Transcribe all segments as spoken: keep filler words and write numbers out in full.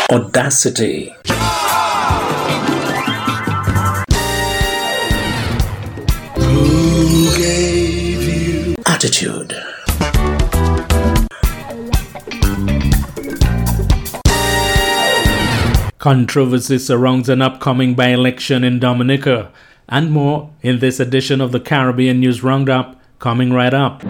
Audacity. Who gave you attitude? Controversy surrounds an upcoming by-election in Dominica, and more in this edition of the Caribbean News Roundup, coming right up.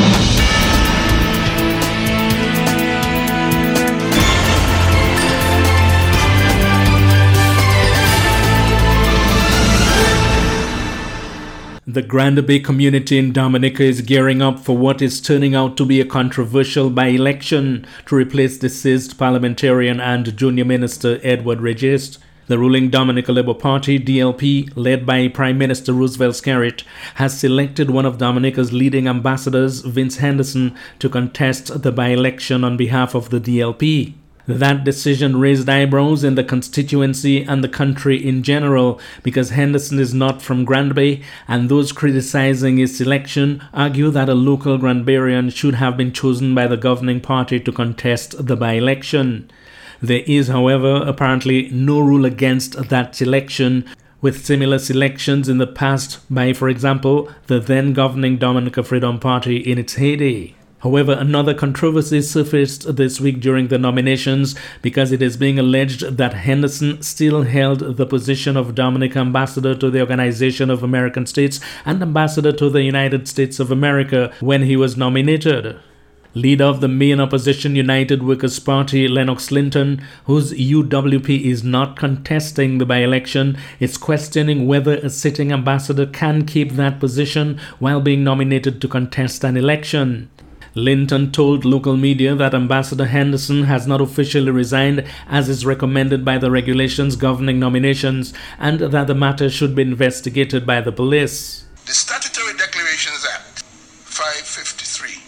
The Grand Bay community in Dominica is gearing up for what is turning out to be a controversial by-election to replace deceased parliamentarian and junior minister Edward Regist. The ruling Dominica Labour Party, D L P, led by Prime Minister Roosevelt Skerrit, has selected one of Dominica's leading ambassadors, Vince Henderson, to contest the by-election on behalf of the D L P. That decision raised eyebrows in the constituency and the country in general because Henderson is not from Grand Bay, and those criticizing his selection argue that a local Grand Bayan should have been chosen by the governing party to contest the by-election. There is, however, apparently no rule against that selection, with similar selections in the past by, for example, the then governing Dominica Freedom Party in its heyday. However, another controversy surfaced this week during the nominations because it is being alleged that Henderson still held the position of Dominica Ambassador to the Organization of American States and Ambassador to the United States of America when he was nominated. Leader of the main opposition United Workers' Party, Lennox Linton, whose U W P is not contesting the by-election, is questioning whether a sitting ambassador can keep that position while being nominated to contest an election. Linton told local media that Ambassador Henderson has not officially resigned as is recommended by the regulations governing nominations, and that the matter should be investigated by the police. The Statutory Declarations Act five fifty-three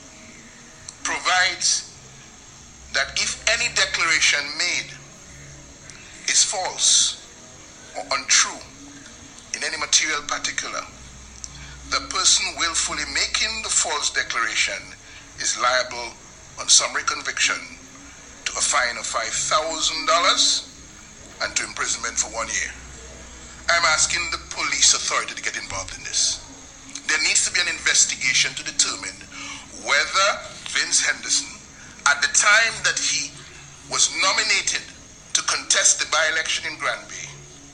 provides that if any declaration made is false or untrue in any material particular, the person willfully making the false declaration is liable on summary conviction to a fine of five thousand dollars and to imprisonment for one year. I'm asking the police authority to get involved in this. There needs to be an investigation to determine whether Vince Henderson, at the time that he was nominated to contest the by-election in Grand Bay,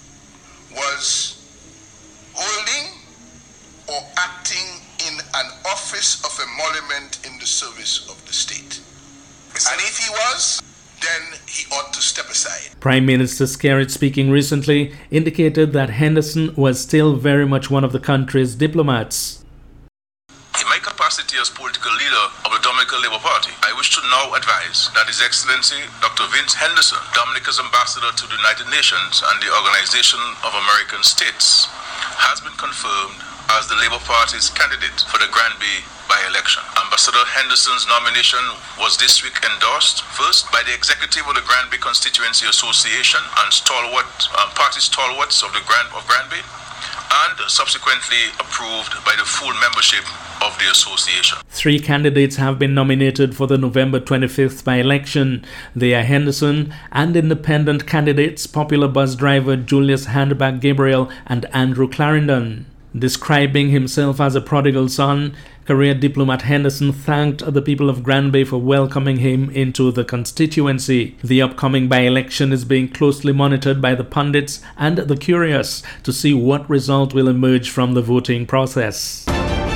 was holding or acting in an office of emolument in the service of the state. And if he was, then he ought to step aside. Prime Minister Skerrit, speaking recently, indicated that Henderson was still very much one of the country's diplomats. In my capacity as political leader of the Dominica Labour Party, I wish to now advise that His Excellency Doctor Vince Henderson, Dominica's ambassador to the United Nations and the Organization of American States, has been confirmed as the Labour Party's candidate for the Grand Bay by-election. Ambassador Henderson's nomination was this week endorsed first by the executive of the Grand Bay Constituency Association and stalwart um, party stalwarts of the Grand of Grand Bay, and subsequently approved by the full membership of the association. Three candidates have been nominated for the November twenty-fifth by-election. They are Henderson and independent candidates, popular bus driver Julius Handbag Gabriel and Andrew Clarendon. Describing himself as a prodigal son, career diplomat Henderson thanked the people of Grand Bay for welcoming him into the constituency. The upcoming by-election is being closely monitored by the pundits and the curious to see what result will emerge from the voting process.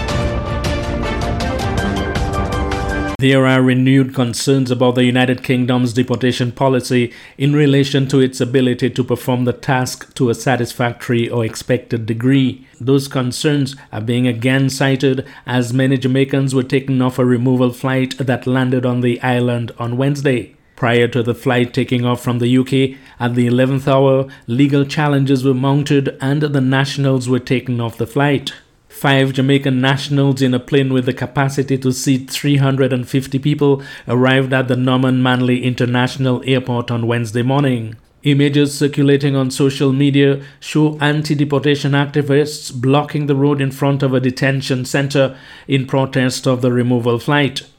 There are renewed concerns about the United Kingdom's deportation policy in relation to its ability to perform the task to a satisfactory or expected degree. Those concerns are being again cited as many Jamaicans were taken off a removal flight that landed on the island on Wednesday. Prior to the flight taking off from the U K, at the eleventh hour, legal challenges were mounted and the nationals were taken off the flight. Five Jamaican nationals in a plane with the capacity to seat three hundred fifty people arrived at the Norman Manley International Airport on Wednesday morning. Images circulating on social media show anti-deportation activists blocking the road in front of a detention center in protest of the removal flight.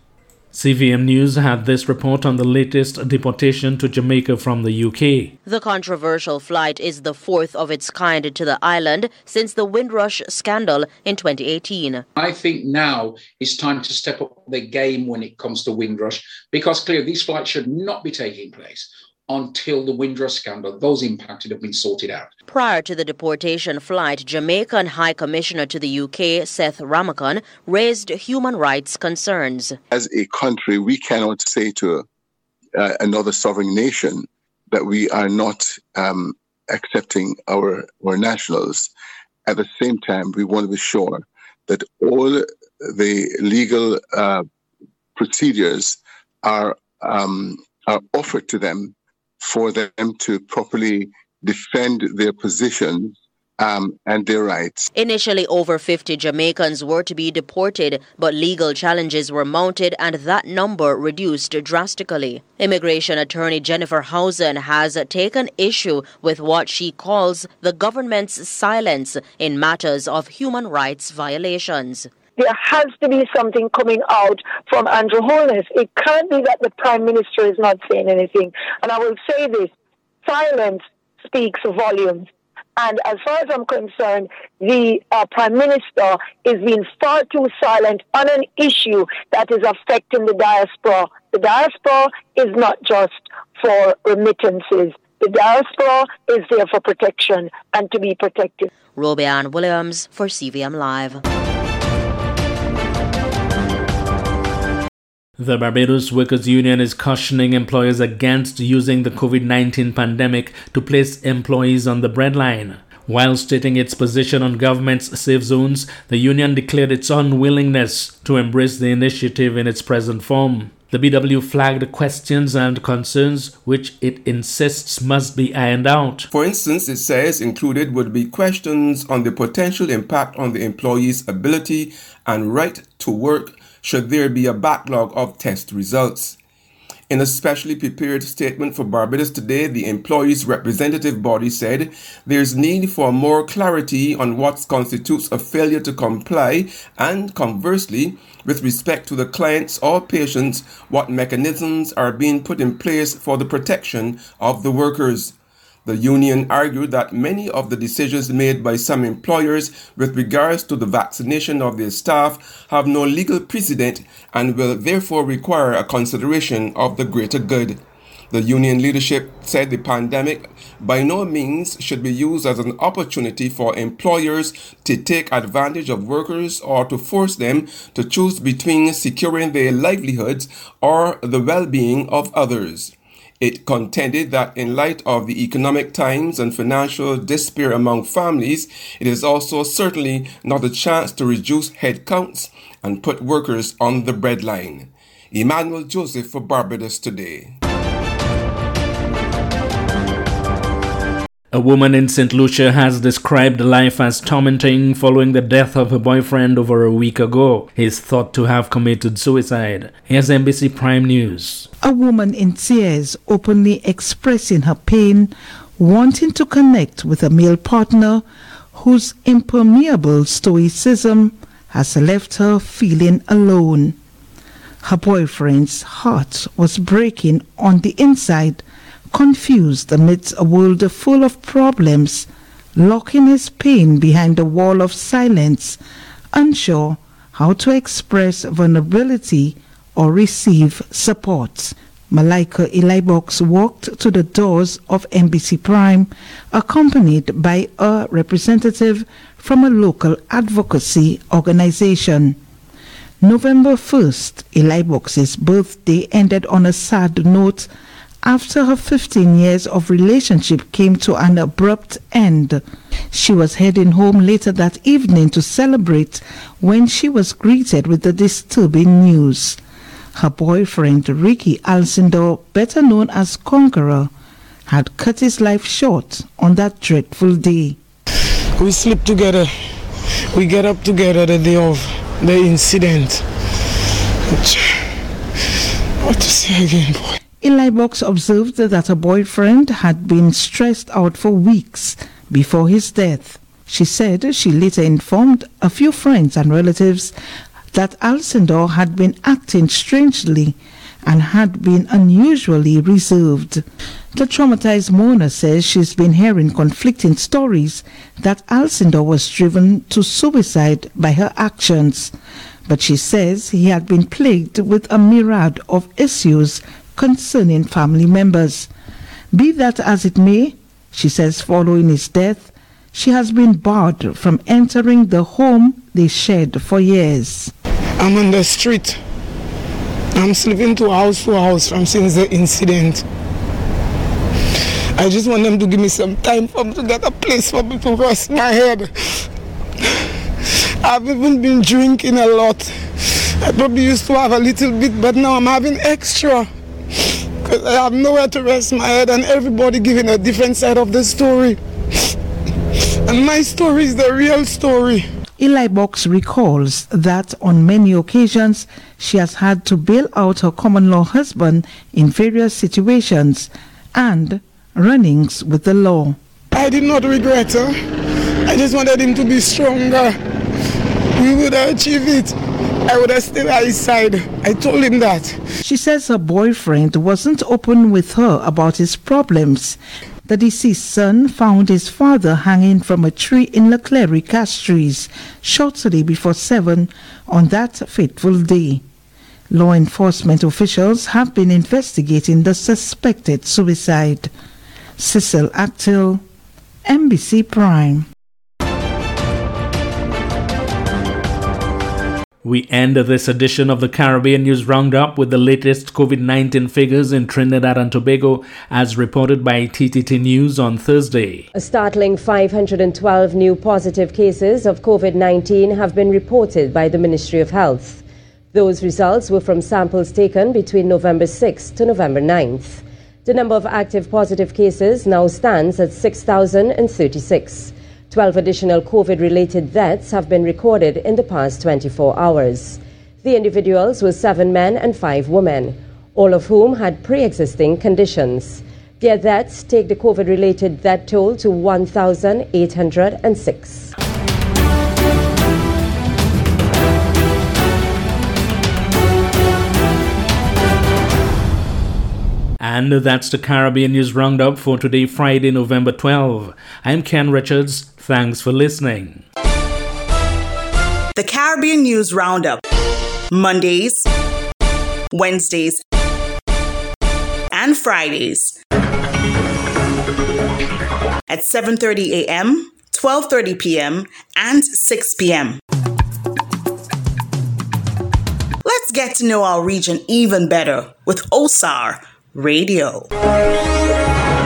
C V M News had this report on the latest deportation to Jamaica from the U K. The controversial flight is the fourth of its kind to the island since the Windrush scandal in twenty eighteen. I think now is time to step up the game when it comes to Windrush, because clearly these flights should not be taking place until the Windrush scandal, those impacted, have been sorted out. Prior to the deportation flight, Jamaican High Commissioner to the U K, Seth Ramakan, raised human rights concerns. As a country, we cannot say to uh, another sovereign nation that we are not um, accepting our, our nationals. At the same time, we want to be sure that all the legal uh, procedures are um, are offered to them for them to properly defend their positions um, and their rights. Initially, over fifty Jamaicans were to be deported, but legal challenges were mounted and that number reduced drastically. Immigration attorney Jennifer Housen has taken issue with what she calls the government's silence in matters of human rights violations. There has to be something coming out from Andrew Holness. It can't be that the Prime Minister is not saying anything. And I will say this, silence speaks volumes. And as far as I'm concerned, the uh, Prime Minister is being far too silent on an issue that is affecting the diaspora. The diaspora is not just for remittances. The diaspora is there for protection and to be protected. Robianne Williams for C V M Live. The Barbados Workers Union is cautioning employers against using the COVID nineteen pandemic to place employees on the breadline. While stating its position on government's safe zones, the union declared its unwillingness to embrace the initiative in its present form. The B W flagged questions and concerns which it insists must be ironed out. For instance, it says included would be questions on the potential impact on the employee's ability and right to work should there be a backlog of test results. In a specially prepared statement for Barbados Today, the employees' representative body said there's need for more clarity on what constitutes a failure to comply and, conversely, with respect to the clients or patients, what mechanisms are being put in place for the protection of the workers. The union argued that many of the decisions made by some employers with regards to the vaccination of their staff have no legal precedent and will therefore require a consideration of the greater good. The union leadership said the pandemic by no means should be used as an opportunity for employers to take advantage of workers or to force them to choose between securing their livelihoods or the well-being of others. It contended that in light of the economic times and financial despair among families, it is also certainly not a chance to reduce headcounts and put workers on the breadline. Emmanuel Joseph for Barbados Today. A woman in Saint Lucia has described life as tormenting following the death of her boyfriend over a week ago. He is thought to have committed suicide. Here's N B C Prime News. A woman in tears openly expressing her pain, wanting to connect with a male partner whose impermeable stoicism has left her feeling alone. Her boyfriend's heart was breaking on the inside, confused amidst a world full of problems, locking his pain behind a wall of silence, unsure how to express vulnerability or receive support. Malaika Elibox walked to the doors of N B C Prime, accompanied by a representative from a local advocacy organization. November first, Elibox's birthday ended on a sad note after her fifteen years of relationship came to an abrupt end. She was heading home later that evening to celebrate when she was greeted with the disturbing news. Her boyfriend, Ricky Alcindor, better known as Conqueror, had cut his life short on that dreadful day. We sleep together. We get up together the day of the incident. What to say again, boy? Elibox observed that her boyfriend had been stressed out for weeks before his death. She said she later informed a few friends and relatives that Alcindor had been acting strangely and had been unusually reserved. The traumatized mourner says she's been hearing conflicting stories that Alcindor was driven to suicide by her actions, but she says he had been plagued with a myriad of issues concerning family members. Be that as it may, she says following his death, she has been barred from entering the home they shared for years. I'm on the street. I'm sleeping to house to house from since the incident. I just want them to give me some time for me to get a place for me to rest my head. I've even been drinking a lot. I probably used to have a little bit, but now I'm having extra. Because I have nowhere to rest my head and everybody giving a different side of the story. And my story is the real story. Eli Box recalls that on many occasions she has had to bail out her common-law husband in various situations and run-ins with the law. I did not regret her. I just wanted him to be stronger. We would have achieved it. I would have stayed at his side. I told him that. She says her boyfriend wasn't open with her about his problems. The deceased son found his father hanging from a tree in Leclerc Castries shortly before seven on that fateful day. Law enforcement officials have been investigating the suspected suicide. Cecil Actil, M B C Prime. We end this edition of the Caribbean News Roundup with the latest COVID nineteen figures in Trinidad and Tobago as reported by T T T News on Thursday. A startling five hundred twelve new positive cases of COVID nineteen have been reported by the Ministry of Health. Those results were from samples taken between November sixth to November ninth. The number of active positive cases now stands at six thousand thirty-six. twelve additional COVID-related deaths have been recorded in the past twenty-four hours. The individuals were seven men and five women, all of whom had pre-existing conditions. Their deaths take the COVID-related death toll to one thousand eight hundred six. And that's the Caribbean News Roundup for today, Friday, November twelfth. I'm Ken Richards. Thanks for listening. The Caribbean News Roundup. Mondays, Wednesdays, and Fridays at seven thirty a.m., twelve thirty p.m., and six p.m. Let's get to know our region even better with O S A R Radio.